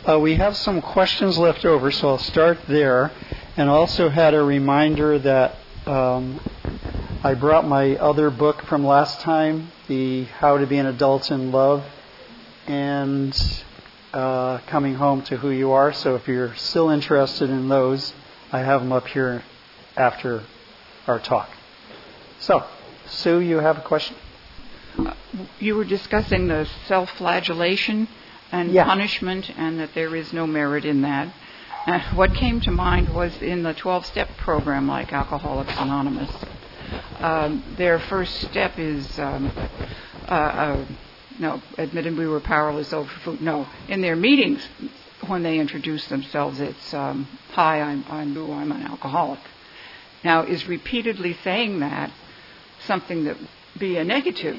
We have some questions left over, so I'll start there. And also had a reminder that I brought my other book from last time, the How to Be an Adult in Love, and Coming Home to Who You Are. So if you're still interested in those, I have them up here after our talk. So, Sue, you have a question? You were discussing the self-flagellation and punishment, and that there is no merit in that. What came to mind was in the 12-step program, like Alcoholics Anonymous, their first step is, admitted we were powerless over food. No, in their meetings, when they introduce themselves, it's, hi, I'm Lou, I'm an alcoholic. Now, is repeatedly saying that something that be a negative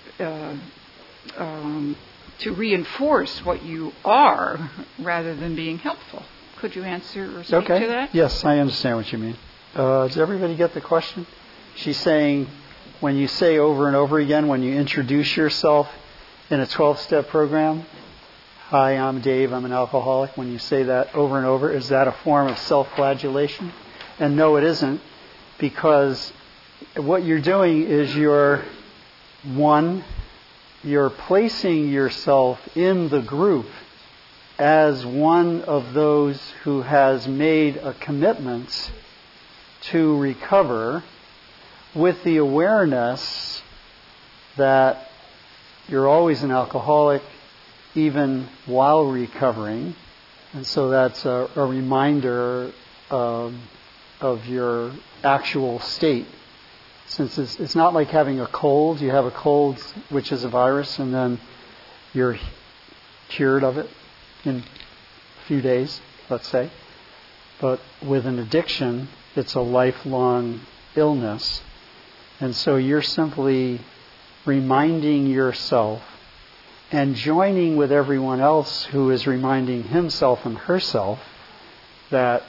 to reinforce what you are rather than being helpful? Could you answer or speak to that? Yes, I understand what you mean. Does everybody get the question? She's saying when you say over and over again, when you introduce yourself in a 12-step program, hi, I'm Dave, I'm an alcoholic, when you say that over and over, is that a form of self-flagellation? And no, it isn't, because what you're doing is you're placing yourself in the group as one of those who has made a commitment to recover, with the awareness that you're always an alcoholic even while recovering. And so that's a reminder of your actual state. Since it's not like having a cold. You have a cold, which is a virus, and then you're cured of it in a few days, let's say. But with an addiction, it's a lifelong illness. And so you're simply reminding yourself and joining with everyone else who is reminding himself and herself that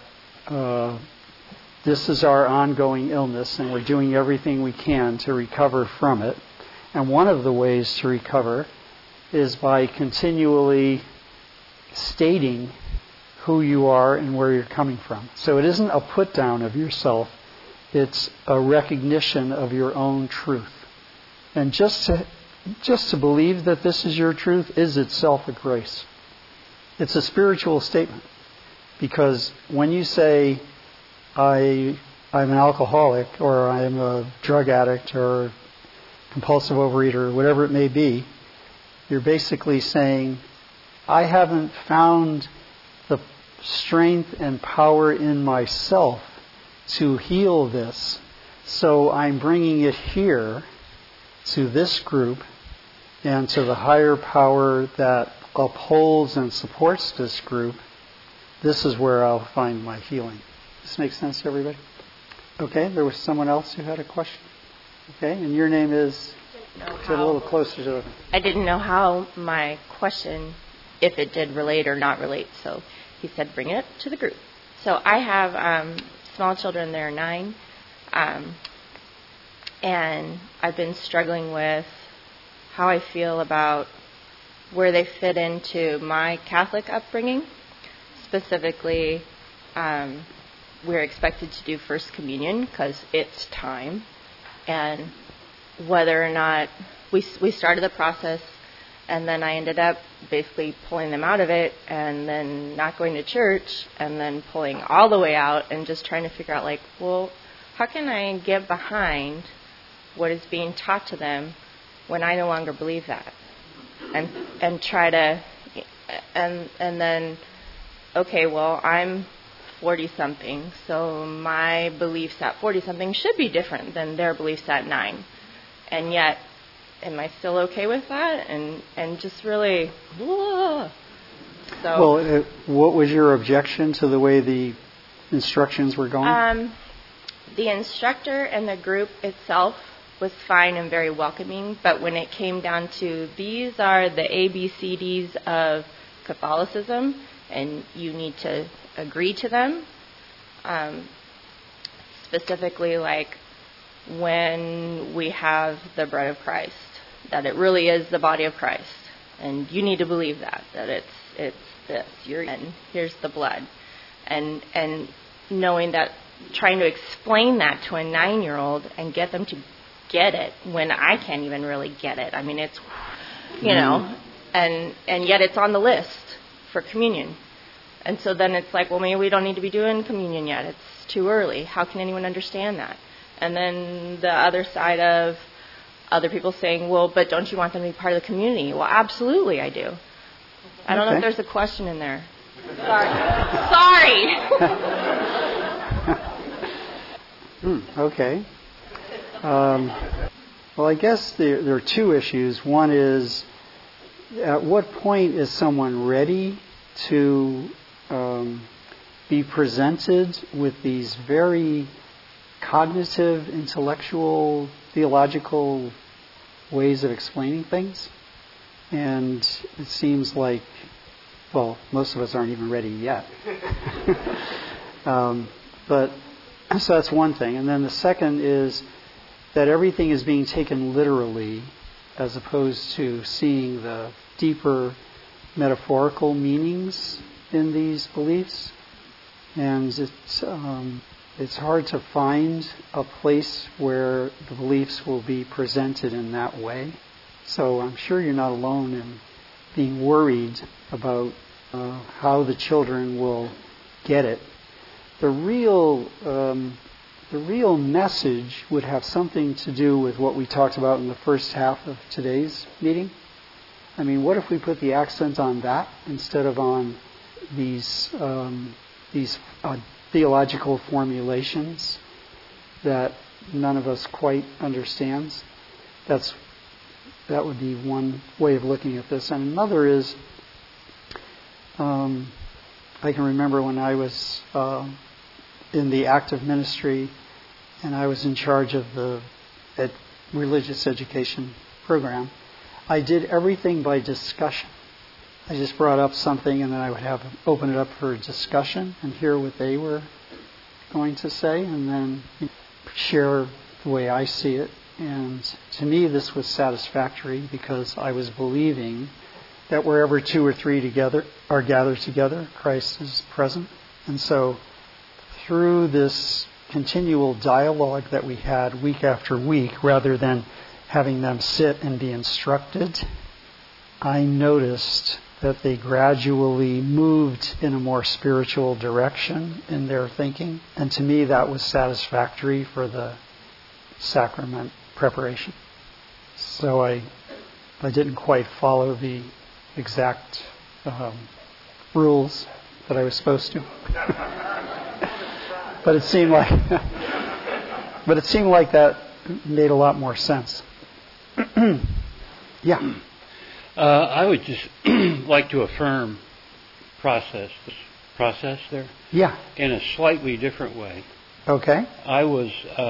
this is our ongoing illness and we're doing everything we can to recover from it. And one of the ways to recover is by continually stating who you are and where you're coming from. So it isn't a put down of yourself, it's a recognition of your own truth. And just to believe that this is your truth is itself a grace. It's a spiritual statement. Because when you say, I'm an alcoholic, or I'm a drug addict, or compulsive overeater, or whatever it may be, you're basically saying, I haven't found the strength and power in myself to heal this, so I'm bringing it here to this group and to the higher power that upholds and supports this group. This is where I'll find my healing. Does this make sense to everybody? Okay, there was someone else who had a question. Okay, and your name is? Get a little closer to it. I didn't know how my question, if it did relate or not relate. So he said, bring it to the group. So I have small children, they're 9. And I've been struggling with how I feel about where they fit into my Catholic upbringing. Specifically, we're expected to do First Communion because it's time. And whether or not we started the process, and then I ended up basically pulling them out of it and then not going to church and then pulling all the way out and just trying to figure out, like, well, how can I get behind what is being taught to them when I no longer believe that? And try to, and then, okay, well, I'm 40-something, so my beliefs at 40-something should be different than their beliefs at 9. And yet, am I still okay with that? And just really, whoa. So. Well, what was your objection to the way the instructions were going? The instructor and the group itself was fine and very welcoming, but when it came down to these are the ABCDs of Catholicism, and you need to agree to them, specifically like when we have the bread of Christ, that it really is the body of Christ, and you need to believe that it's it's this. And here's the blood. And knowing that, trying to explain that to a 9-year-old and get them to get it when I can't even really get it. I mean, it's, and yet it's on the list for communion. And so then it's like, well, maybe we don't need to be doing communion yet. It's too early. How can anyone understand that? And then the other side of other people saying, well, but don't you want them to be part of the community? Well, absolutely I do. I don't know if there's a question in there. Sorry. Okay. Well, I guess there are two issues. One is, at what point is someone ready to be presented with these very cognitive, intellectual, theological ways of explaining things? And it seems like, well, most of us aren't even ready yet. But so that's one thing. And then the second is that everything is being taken literally as opposed to seeing the deeper metaphorical meanings in these beliefs. And it's hard to find a place where the beliefs will be presented in that way. So I'm sure you're not alone in being worried about how the children will get it. The real message would have something to do with what we talked about in the first half of today's meeting. I mean, what if we put the accent on that instead of on these theological formulations that none of us quite understands? That would be one way of looking at this. And another is, I can remember when I was in the active ministry and I was in charge of the religious education program, I did everything by discussion. I just brought up something and then I would open it up for discussion and hear what they were going to say and then share the way I see it. And to me this was satisfactory because I was believing that wherever 2 or 3 together are gathered together, Christ is present. And so through this continual dialogue that we had week after week, rather than having them sit and be instructed, I noticed that they gradually moved in a more spiritual direction in their thinking. And to me that was satisfactory for the sacrament preparation. So I didn't quite follow the exact rules that I was supposed to. But it seemed like that made a lot more sense. Yeah. I would just like to affirm this process there. Yeah. In a slightly different way. Okay. I was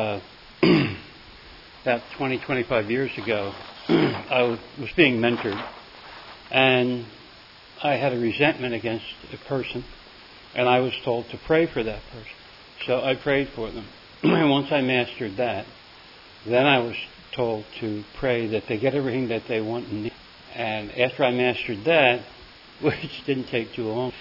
about 20, 25 years ago, I was being mentored, and I had a resentment against a person, and I was told to pray for that person. So I prayed for them. And once I mastered that, then I was told to pray that they get everything that they want and need. And after I mastered that, which didn't take too long,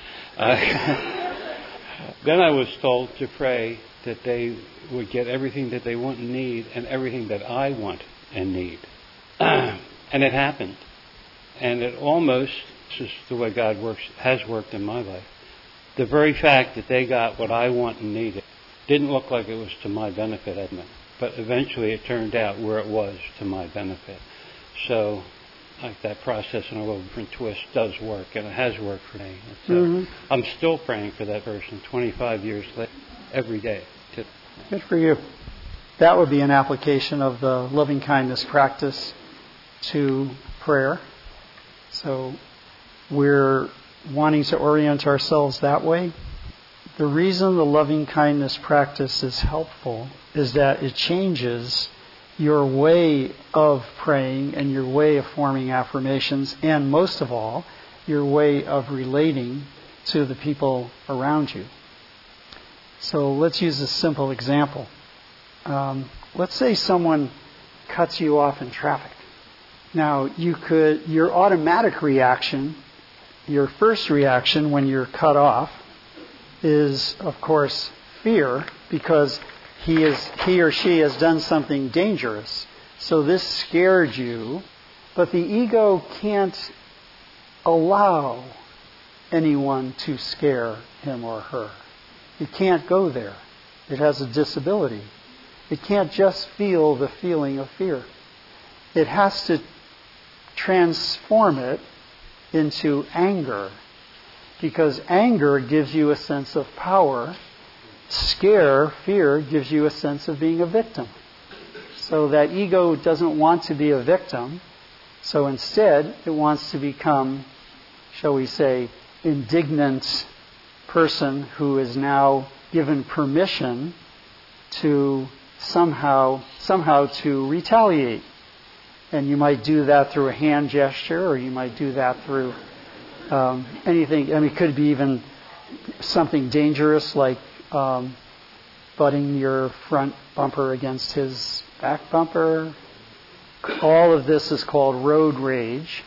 then I was told to pray that they would get everything that they want and need and everything that I want and need. And it happened. And it almost, this is the way God has worked in my life, the very fact that they got what I want and needed didn't look like it was to my benefit, but eventually it turned out where it was to my benefit. So like that process in a little different twist does work, and it has worked for me. I'm still praying for that person 25 years later, every day. Good for you. That would be an application of the loving kindness practice to prayer. So we're wanting to orient ourselves that way. The reason the loving kindness practice is helpful is that it changes your way of praying and your way of forming affirmations, and most of all, your way of relating to the people around you. So let's use a simple example. Let's say someone cuts you off in traffic. Now, your automatic reaction your first reaction when you're cut off is, of course, fear, because he or she has done something dangerous. So this scared you, but the ego can't allow anyone to scare him or her. It can't go there. It has a disability. It can't just feel the feeling of fear. It has to transform it into anger, because anger gives you a sense of power. Fear gives you a sense of being a victim. So that ego doesn't want to be a victim. So instead, it wants to become, shall we say, indignant person who is now given permission to somehow to retaliate. And you might do that through a hand gesture, or you might do that through anything. I mean, it could be even something dangerous like butting your front bumper against his back bumper. All of this is called road rage.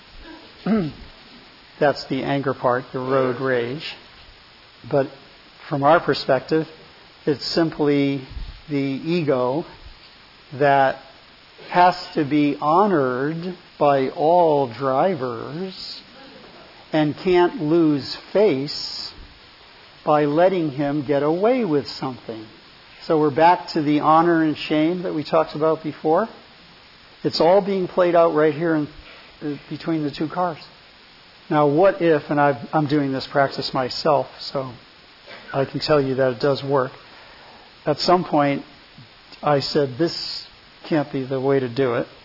That's the anger part, the road rage. But from our perspective, it's simply the ego that has to be honored by all drivers and can't lose face by letting him get away with something. So we're back to the honor and shame that we talked about before. It's all being played out right here between the two cars. Now what if, and I'm doing this practice myself, so I can tell you that it does work. At some point, I said, this can't be the way to do it.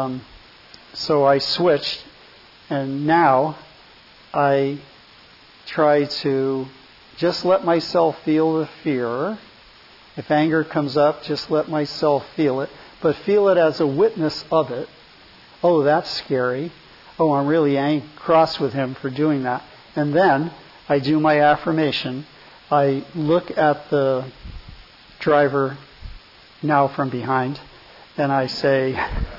So I switched, and now I try to just let myself feel the fear. If anger comes up, just let myself feel it, but feel it as a witness of it. Oh, that's scary. Oh, I'm really cross with him for doing that. And then I do my affirmation. I look at the driver now from behind, and I say,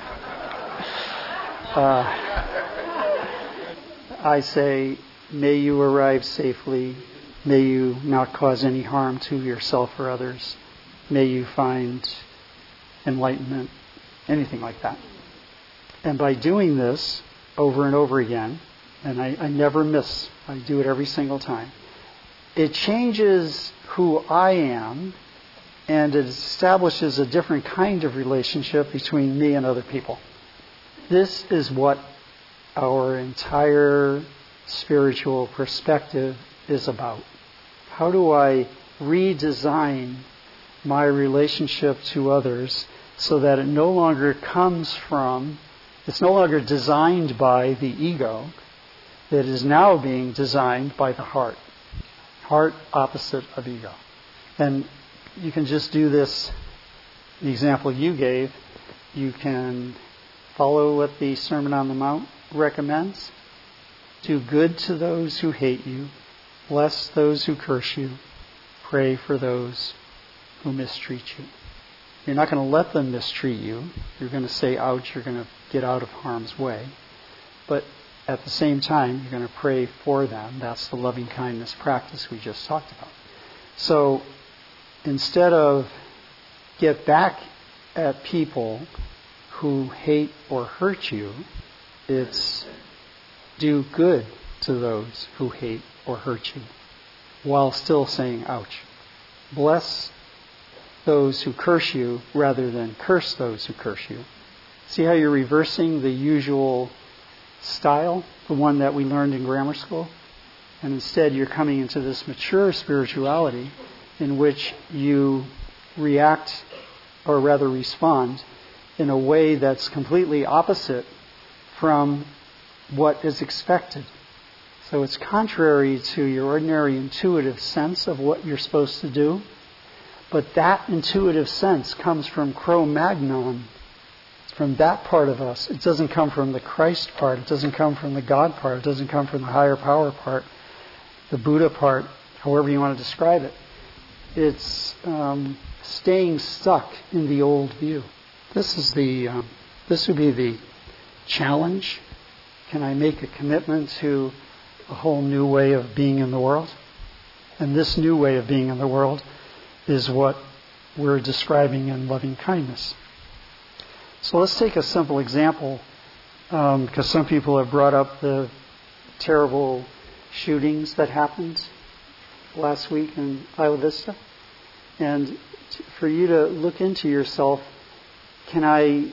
may you arrive safely. May you not cause any harm to yourself or others. May you find enlightenment, anything like that. And by doing this over and over again, and I never miss, I do it every single time, it changes who I am, and it establishes a different kind of relationship between me and other people. This is what our entire spiritual perspective is about. How do I redesign my relationship to others so that it's no longer designed by the ego, it is now being designed by the heart. Heart opposite of ego. And you can just do this, the example you gave, you can follow what the Sermon on the Mount recommends. Do good to those who hate you. Bless those who curse you. Pray for those who mistreat you. You're not going to let them mistreat you. You're going to say, ouch, you're going to get out of harm's way. But at the same time, you're going to pray for them. That's the loving kindness practice we just talked about. So instead of get back at people who hate or hurt you, it's do good to those who hate or hurt you, while still saying, ouch. Bless those who curse you rather than curse those who curse you. See how you're reversing the usual style, the one that we learned in grammar school? And instead you're coming into this mature spirituality in which you react, or rather respond, in a way that's completely opposite from what is expected. So it's contrary to your ordinary intuitive sense of what you're supposed to do. But that intuitive sense comes from Cro-Magnon. It's from that part of us. It doesn't come from the Christ part. It doesn't come from the God part. It doesn't come from the higher power part, the Buddha part, however you want to describe it. It's staying stuck in the old view. This would be the challenge. Can I make a commitment to a whole new way of being in the world. And this new way of being in the world is what we're describing in loving kindness. So let's take a simple example, because some people have brought up the terrible shootings that happened last week in Isla Vista. And for you to look into yourself, can I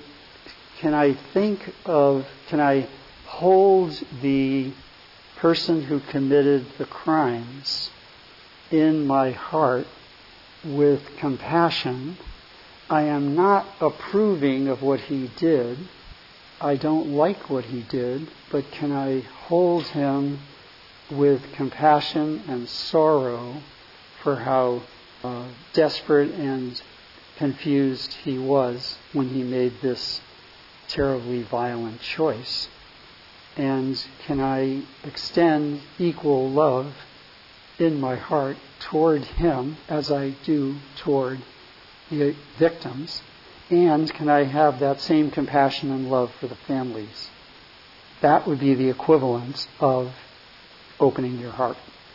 hold the person who committed the crimes in my heart with compassion? I am not approving of what he did. I don't like what he did, but can I hold him with compassion and sorrow for how desperate and confused he was when he made this terribly violent choice? And can I extend equal love in my heart toward him as I do toward the victims? And can I have that same compassion and love for the families? That would be the equivalent of opening your heart.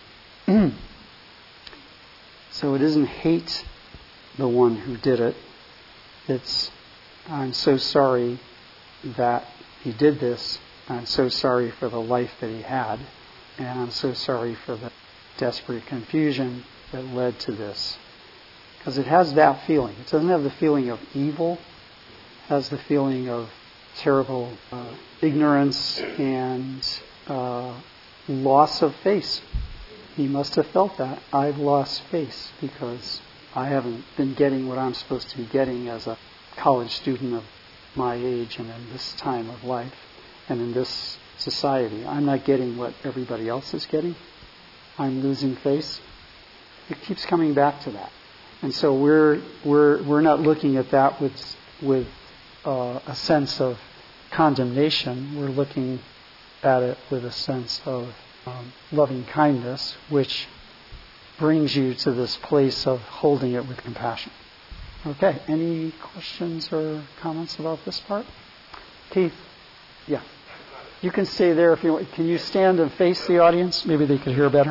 So it isn't hate the one who did it. It's, I'm so sorry that he did this. I'm so sorry for the life that he had. And I'm so sorry for the desperate confusion that led to this. Because it has that feeling. It doesn't have the feeling of evil. It has the feeling of terrible ignorance and loss of face. He must have felt that. I've lost face because I haven't been getting what I'm supposed to be getting as a college student of my age and in this time of life and in this society. I'm not getting what everybody else is getting. I'm losing face. It keeps coming back to that. And so we're not looking at that with a sense of condemnation. We're looking at it with a sense of loving kindness, which brings you to this place of holding it with compassion. Okay, any questions or comments about this part? Keith? Yeah. You can stay there if you want. Can you stand and face the audience? Maybe they could hear better.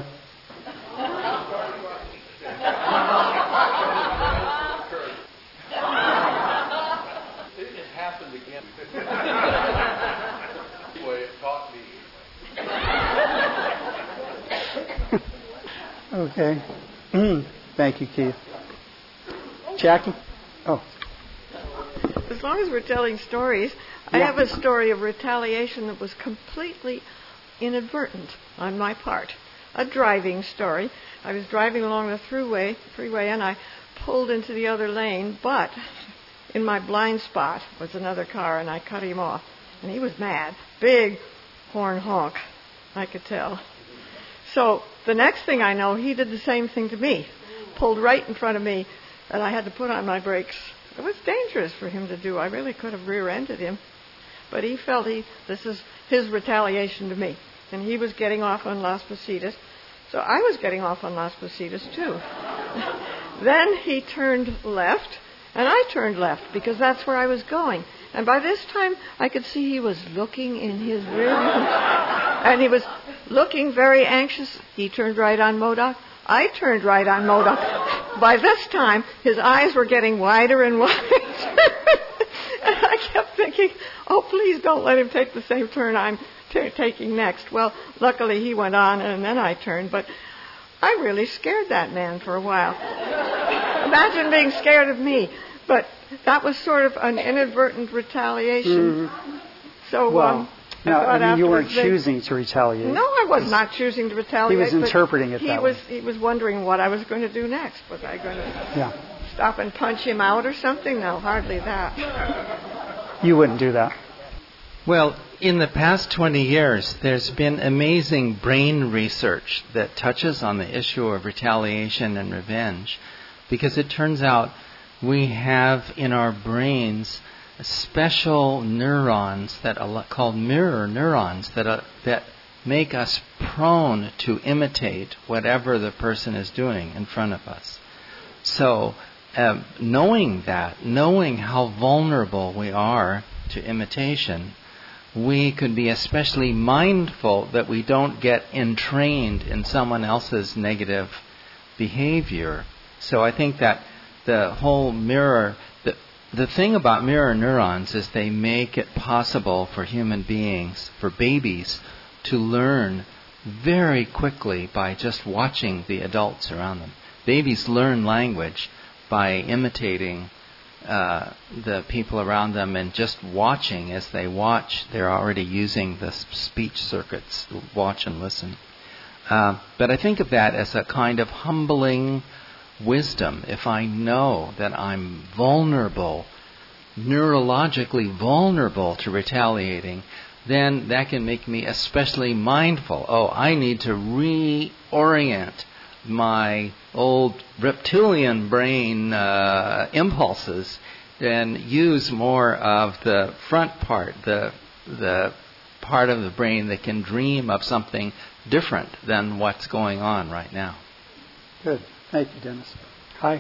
It happened again. Anyway, it taught me. Okay. Thank you, Keith. Jackie? Oh. As long as we're telling stories, I have a story of retaliation that was completely inadvertent on my part. A driving story. I was driving along the freeway, and I pulled into the other lane, but in my blind spot was another car, and I cut him off. And he was mad. Big horn honk, I could tell. So the next thing I know, he did the same thing to me. Pulled right in front of me, and I had to put on my brakes. It was dangerous for him to do. I really could have rear-ended him. But he felt this is his retaliation to me. And he was getting off on Las Positas. So I was getting off on Las Positas too. Then he turned left, and I turned left because that's where I was going. And by this time, I could see he was looking in his rear view. And he was looking very anxious. He turned right on Modoc. I turned right on Modoc. By this time, his eyes were getting wider and wider. And I kept thinking, oh, please don't let him take the same turn I'm taking next. Well, luckily he went on, and then I turned. But I really scared that man for a while. Imagine being scared of me. But that was sort of an inadvertent retaliation. Mm-hmm. So, you weren't choosing to retaliate. No, I was not choosing to retaliate. He was interpreting it that way. He was wondering what I was going to do next. Was I going to stop and punch him out or something? No, hardly that. You wouldn't do that. Well, in the past 20 years, there's been amazing brain research that touches on the issue of retaliation and revenge, because it turns out we have in our brains special neurons that are called mirror neurons that make us prone to imitate whatever the person is doing in front of us. So knowing how vulnerable we are to imitation, we could be especially mindful that we don't get entrained in someone else's negative behavior. So I think that the whole mirror, the thing about mirror neurons is they make it possible for human beings, for babies, to learn very quickly by just watching the adults around them. Babies learn language by imitating the people around them, and just watching. As they watch, they're already using the speech circuits to watch and listen. But I think of that as a kind of humbling wisdom. If I know that I'm vulnerable, neurologically vulnerable to retaliating, then that can make me especially mindful. Oh, I need to reorient my old reptilian brain impulses and use more of the front part, the part of the brain that can dream of something different than what's going on right now. Good. Thank you, Dennis. Hi.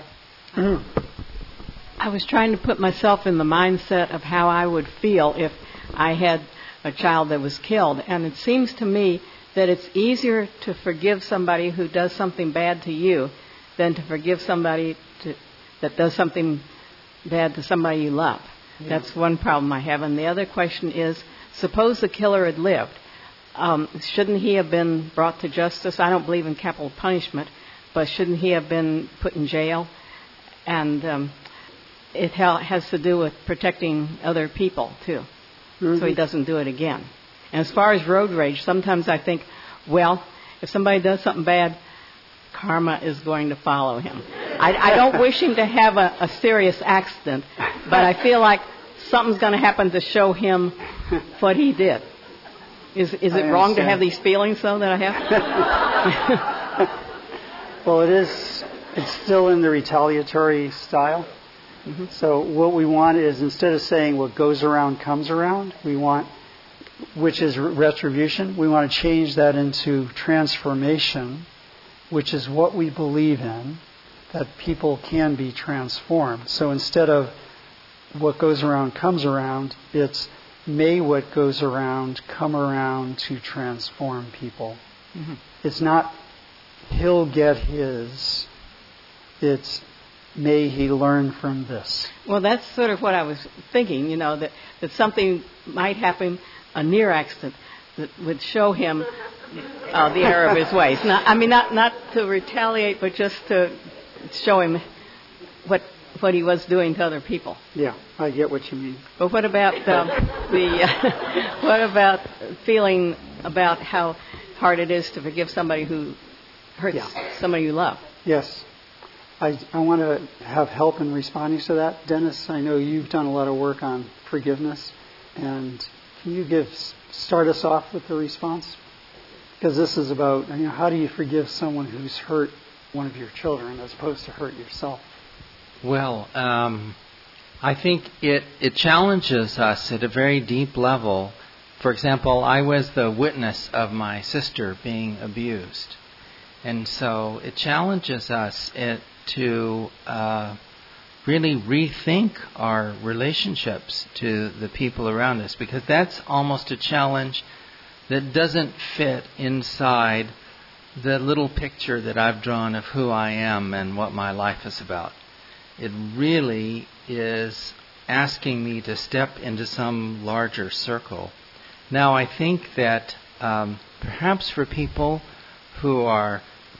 I was trying to put myself in the mindset of how I would feel if I had a child that was killed. And it seems to me that it's easier to forgive somebody who does something bad to you than to forgive somebody that does something bad to somebody you love. Yeah. That's one problem I have. And the other question is, suppose the killer had lived. Shouldn't he have been brought to justice? I don't believe in capital punishment, but shouldn't he have been put in jail? And it has to do with protecting other people, too, so he doesn't do it again. And as far as road rage, sometimes I think, well, if somebody does something bad, karma is going to follow him. I don't wish him to have a serious accident, but I feel like something's going to happen to show him what he did. Is it wrong to have these feelings, though, that I have? Well, it's still in the retaliatory style. Mm-hmm. So what we want is, instead of saying what goes around comes around, we want, which is retribution, we want to change that into transformation, which is what we believe in, that people can be transformed. So instead of what goes around comes around, it's may what goes around come around to transform people. Mm-hmm. It's not he'll get his, it's may he learn from this. Well, that's sort of what I was thinking, that something might happen, a near accident, that would show him the error of his ways. Not to retaliate, but just to show him what he was doing to other people. Yeah, I get what you mean. But what about what about feeling about how hard it is to forgive somebody who hurts somebody you love? Yes. I want to have help in responding to that. Dennis, I know you've done a lot of work on forgiveness, and can you start us off with the response? Because this is about, how do you forgive someone who's hurt one of your children as opposed to hurt yourself? Well, I think it challenges us at a very deep level. For example, I was the witness of my sister being abused. And so it challenges us to really rethink our relationships to the people around us, because that's almost a challenge that doesn't fit inside the little picture that I've drawn of who I am and what my life is about. It really is asking me to step into some larger circle. Now, I think that perhaps for people who are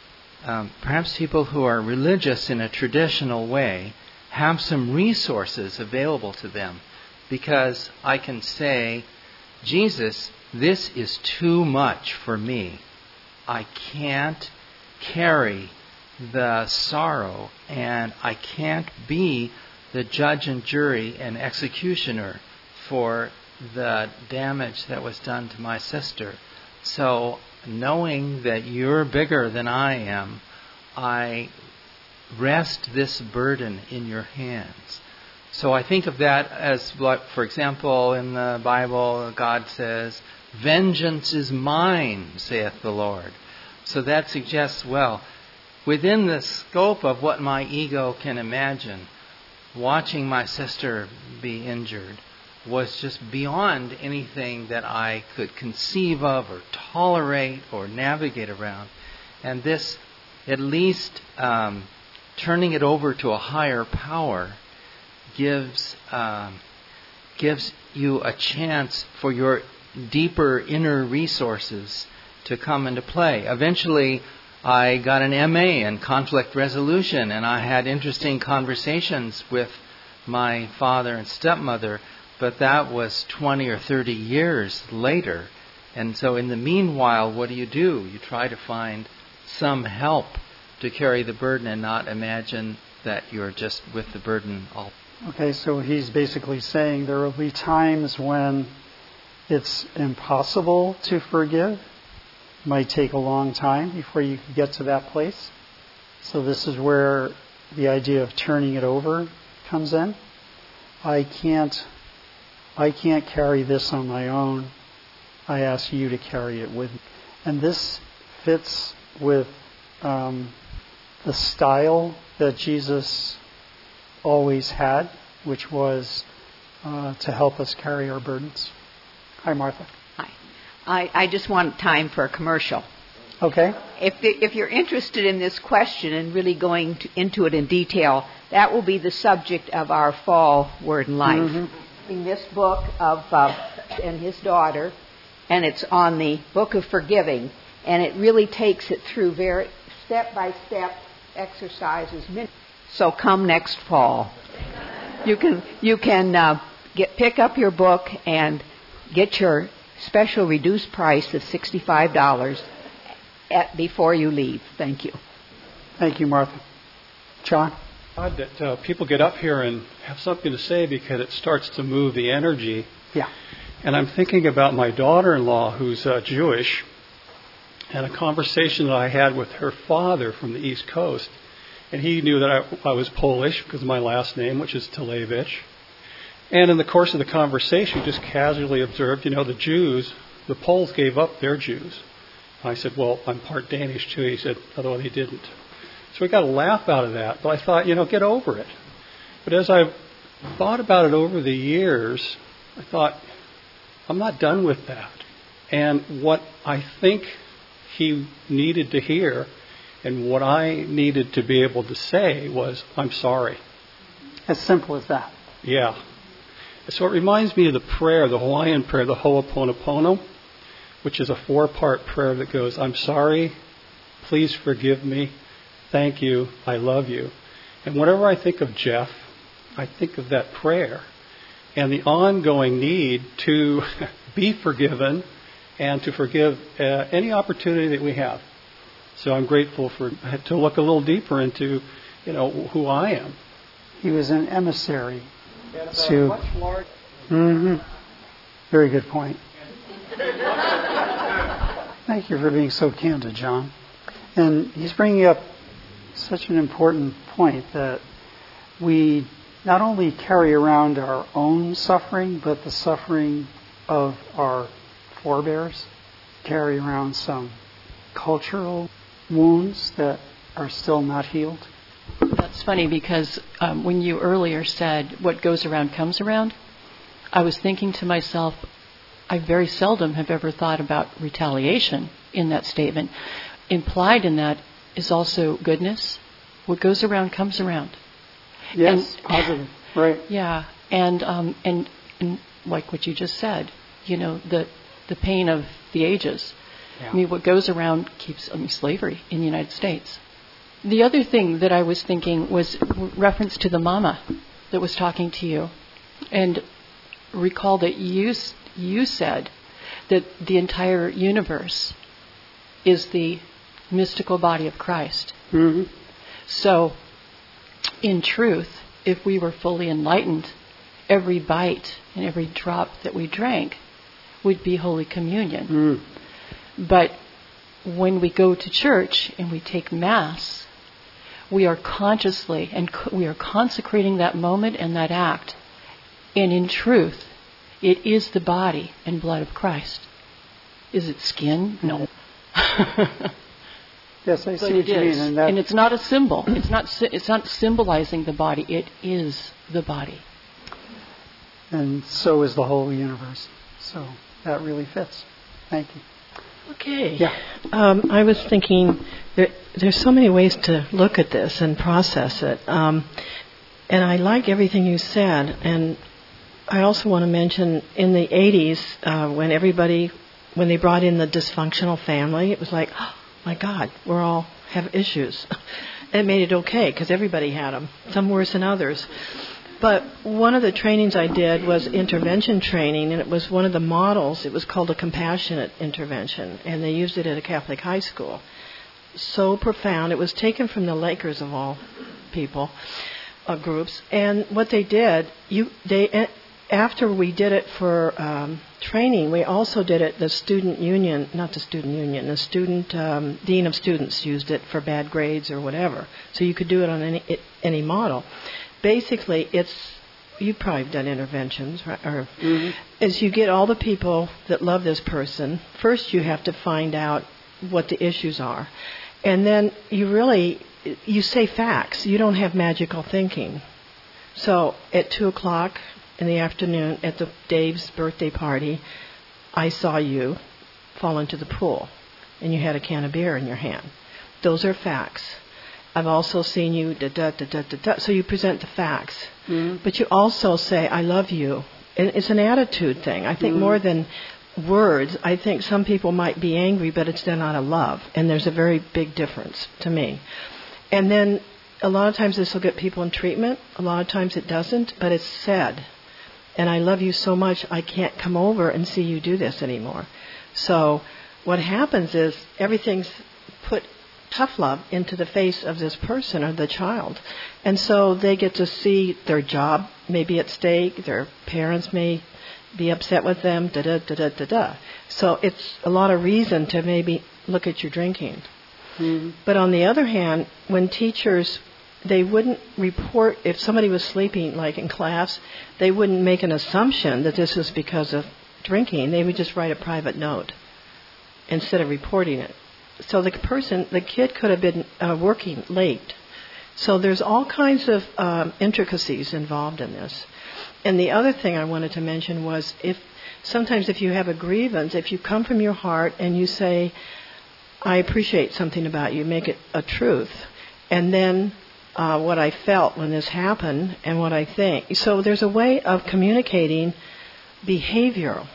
religious in a traditional way have some resources available to them, because I can say, Jesus, this is too much for me. I can't carry the sorrow, and I can't be the judge and jury and executioner for the damage that was done to my sister. So, knowing that you're bigger than I am, I rest this burden in your hands. So I think of that as, for example, in the Bible, God says, vengeance is mine, saith the Lord. So that suggests, within the scope of what my ego can imagine, watching my sister be injured, was just beyond anything that I could conceive of or tolerate or navigate around. And this, at least turning it over to a higher power, gives you a chance for your deeper inner resources to come into play. Eventually, I got an MA in conflict resolution, and I had interesting conversations with my father and stepmother, but that was 20 or 30 years later. And so in the meanwhile, what do? You try to find some help to carry the burden and not imagine that you're just with the burden all. Okay, so he's basically saying there will be times when it's impossible to forgive. It might take a long time before you can get to that place. So this is where the idea of turning it over comes in. I can't carry this on my own. I ask you to carry it with me. And this fits with the style that Jesus always had, which was to help us carry our burdens. Hi, Martha. Hi. I just want time for a commercial. Okay. If you're interested in this question and really going into it in detail, that will be the subject of our fall Word and Life. Mm-hmm. In this book of and his daughter, and it's on the book of forgiving, and it really takes it through very step-by-step exercises. So come next fall. You can pick up your book and get your special reduced price of $65 before you leave. Thank you. Thank you, Martha. John? Odd that people get up here and have something to say because it starts to move the energy. Yeah. And I'm thinking about my daughter-in-law who's Jewish, and a conversation that I had with her father from the East Coast. And he knew that I was Polish because of my last name, which is Talevich. And in the course of the conversation, he just casually observed, the Poles gave up their Jews. And I said, well, I'm part Danish too. He said, although he didn't. So we got a laugh out of that. But I thought, get over it. But as I've thought about it over the years, I thought, I'm not done with that. And what I think he needed to hear and what I needed to be able to say was, I'm sorry. As simple as that. Yeah. So it reminds me of the prayer, the Hawaiian prayer, the Ho'oponopono, which is a 4-part prayer that goes, I'm sorry, please forgive me, thank you, I love you. And whenever I think of Jeff, I think of that prayer and the ongoing need to be forgiven and to forgive any opportunity that we have. So I'm grateful to look a little deeper into, who I am. He was an emissary to. Much larger. Mm-hmm. Very good point. Thank you for being so candid, John. And he's bringing up such an important point that we not only carry around our own suffering, but the suffering of our forebears, carry around some cultural wounds that are still not healed. That's funny because when you earlier said what goes around comes around, I was thinking to myself, I very seldom have ever thought about retaliation in that statement. Implied in that is also goodness. What goes around comes around. Yes, positive, right. Yeah, and like what you just said, the pain of the ages. Yeah. I mean, what goes around keeps slavery in the United States. The other thing that I was thinking was reference to the mama that was talking to you. And recall that you said that the entire universe is the mystical body of Christ. Mm-hmm. So, in truth, if we were fully enlightened, every bite and every drop that we drank would be Holy Communion. Mm. But when we go to church and we take Mass, we are consciously and we are consecrating that moment and that act. And in truth, it is the body and blood of Christ. Is it skin? No. Yes, I see what you mean. And it's not a symbol. It's not symbolizing the body. It is the body. And so is the whole universe. So that really fits. Thank you. Okay. Yeah. I was thinking there's so many ways to look at this and process it. And I like everything you said. And I also want to mention in the 80s, when they brought in the dysfunctional family, it was like, oh my God, we all have issues. And it made it okay because everybody had them, some worse than others. But one of the trainings I did was intervention training, and it was one of the models. It was called a compassionate intervention, and they used it at a Catholic high school. So profound. It was taken from the Lakers, of all people, groups. And what they did, after we did it for training, we also did it, the student union, not the student union, the student dean of students used it for bad grades or whatever. So you could do it on any model. Basically, you've probably done interventions, right? Is you get all the people that love this person. First, you have to find out what the issues are. And then you say facts. You don't have magical thinking. So at 2 o'clock in the afternoon at Dave's birthday party, I saw you fall into the pool, and you had a can of beer in your hand. Those are facts. I've also seen you da-da-da-da-da-da. So you present the facts. But you also say, I love you. And it's an attitude thing. I think more than words, I think some people might be angry, but it's done out of love. And there's a very big difference to me. And then a lot of times this will get people in treatment. A lot of times it doesn't, but it's said. And I love you so much, I can't come over and see you do this anymore. So what happens is everything's put tough love into the face of this person or the child. And so they get to see their job may be at stake, their parents may be upset with them, da-da-da-da-da-da. So it's a lot of reason to maybe look at your drinking. But on the other hand, when teachers, they wouldn't report, if somebody was sleeping like in class, they wouldn't make an assumption that this was because of drinking. They would just write a private note instead of reporting it. So the kid could have been working late. So there's all kinds of intricacies involved in this. And the other thing I wanted to mention was sometimes if you have a grievance, if you come from your heart and you say, I appreciate something about you, make it a truth. And then what I felt when this happened and what I think. So there's a way of communicating behavioral.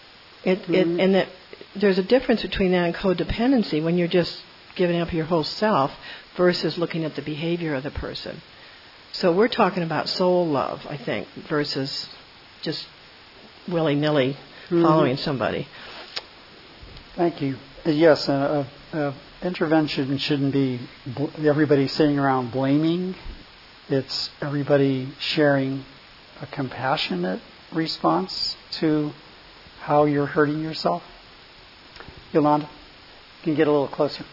And that there's a difference between that and codependency when you're just giving up your whole self versus looking at the behavior of the person. So we're talking about soul love, I think, versus just willy-nilly following somebody. Thank you. Yes, intervention shouldn't be everybody sitting around blaming. It's everybody sharing a compassionate response to how you're hurting yourself. Yolanda, you can get a little closer.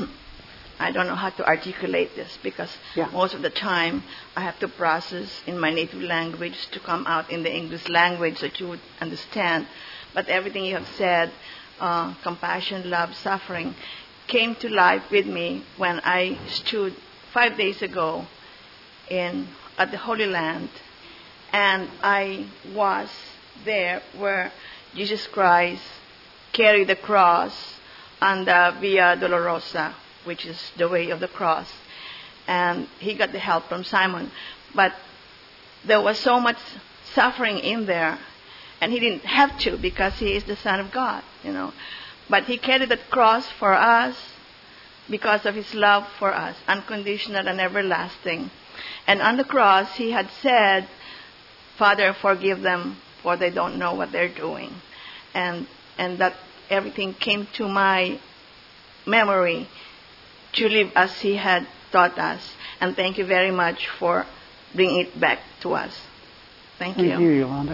I don't know how to articulate this because most of the time I have to process in my native language to come out in the English language that you would understand. But everything you have said, compassion, love, suffering, came to life with me when I stood 5 days ago at the Holy Land, and I was there where Jesus Christ carried the cross on the Via Dolorosa, which is the way of the cross, and he got the help from Simon. But there was so much suffering in there, and he didn't have to because he is the Son of God, But he carried that cross for us because of his love for us, unconditional and everlasting. And on the cross, he had said, Father, forgive them, for they don't know what they're doing. And that everything came to my memory to live as he had taught us. And thank you very much for bringing it back to us. Thank you. Thank you, Yolanda.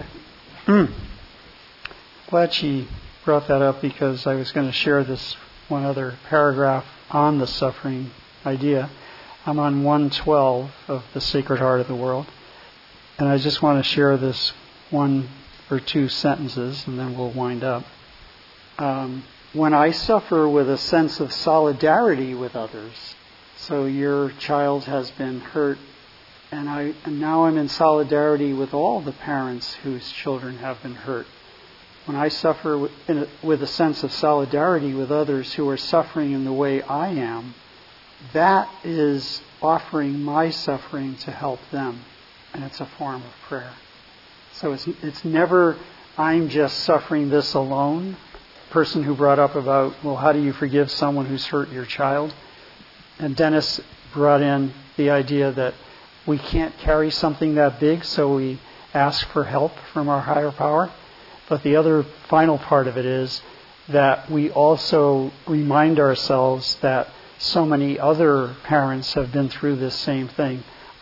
Glad she brought that up because I was going to share this one other paragraph on the suffering idea. I'm on 112 of the Sacred Heart of the World. And I just want to share this 1 or 2 sentences and then we'll wind up. When I suffer with a sense of solidarity with others, so your child has been hurt And now I'm in solidarity with all the parents whose children have been hurt. When I suffer with a sense of solidarity with others who are suffering in the way I am, that is offering my suffering to help them. And it's a form of prayer. So it's never, I'm just suffering this alone. Person who brought up about, well, how do you forgive someone who's hurt your child? And Dennis brought in the idea that we can't carry something that big, so we ask for help from our higher power. But the other final part of it is that we also remind ourselves that so many other parents have been through this same thing.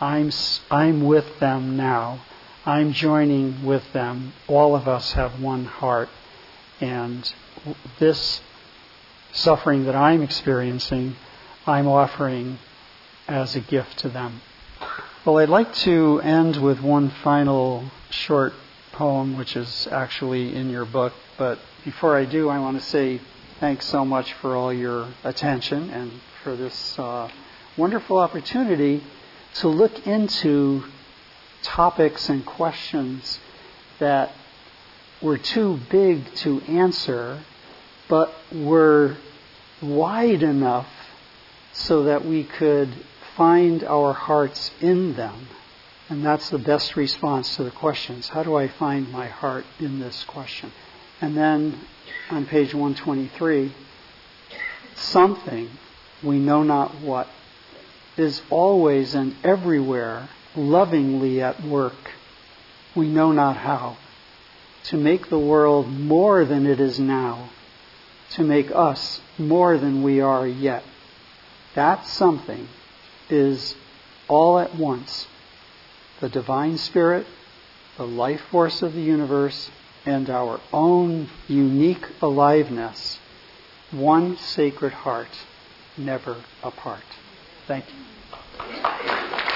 I'm with them now. I'm joining with them. All of us have one heart. And this suffering that I'm experiencing, I'm offering as a gift to them. Well, I'd like to end with one final short poem, which is actually in your book. But before I do, I want to say thanks so much for all your attention and for this wonderful opportunity to look into topics and questions that were too big to answer, but were wide enough so that we could find our hearts in them. And that's the best response to the questions. How do I find my heart in this question? And then on page 123, something, we know not what, is always and everywhere lovingly at work, we know not how, to make the world more than it is now, to make us more than we are yet. That something is all at once the divine spirit, the life force of the universe, and our own unique aliveness, one sacred heart, never apart. Thank you.